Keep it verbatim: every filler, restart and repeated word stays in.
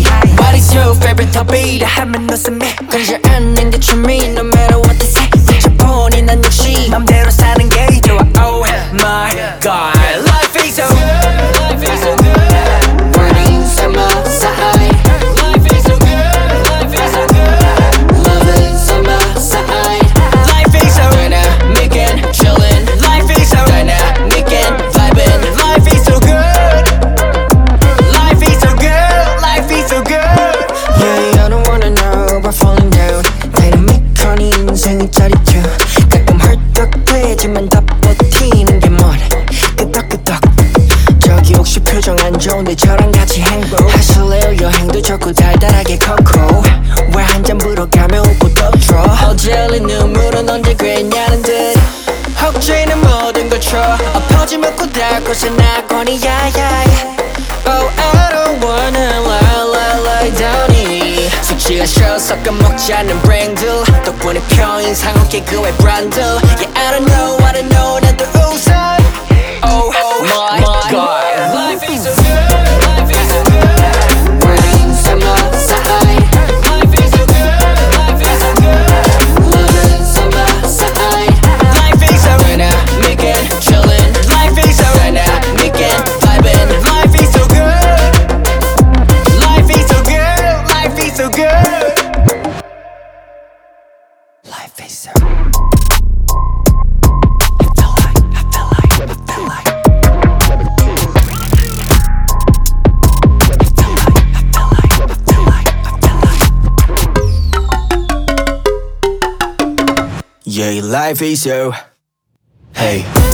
What is your favorite topic? 하면 웃음이 끊지 않는 게 취미. No matter what they say 지쳐보니 난 역시 맘대로 사는 게 좋아. Oh my god, life is so good. Life is so good. Burning summer side. Life is so good. Life is so good. Loving summer side. Life is so dynamic and chillin'. Life is so dynamic and vibin'. Life is so good. Life is so good. Life is so good. Yeah, I don't wanna know about falling down. Dynamic honey 인생이 짜릿해. 가끔 헐떡대지만 다 버티는 게 뭐래. 끄덕끄덕. 저기 혹시 표정 안 좋은데 저랑 같이 행복 하실래요? 여행도 좋고 달달하게 코코. 왜 한 잔 불어가며 웃고 떠들어. 어젤리 눈물은 언제 그랬냐는 듯. 혹시는 모든 걸 쳐 엎어지 먹고 닳고서 나거니 야야. Oh, I don't wanna lie, lie, lie down이 수치가 싫어 섞어 먹지 않는 브랜드 덕분에 평인상 어깨 그의 브랜드. Yeah, I don't know, I don't know 나도 웃어. Oh, my, my god. Life is so good. Life is so good. Burning summer side. Life is so good. Life is so good. Loving summer side. Life is so Dynamic and chillin'. Life is so Dynamic and vibin'. Life is so good. Life is so good. Life is so good. Life is so. I feel like, I feel like, I feel like. I feel like, I feel like, I feel like. Yeah, life is so. Hey.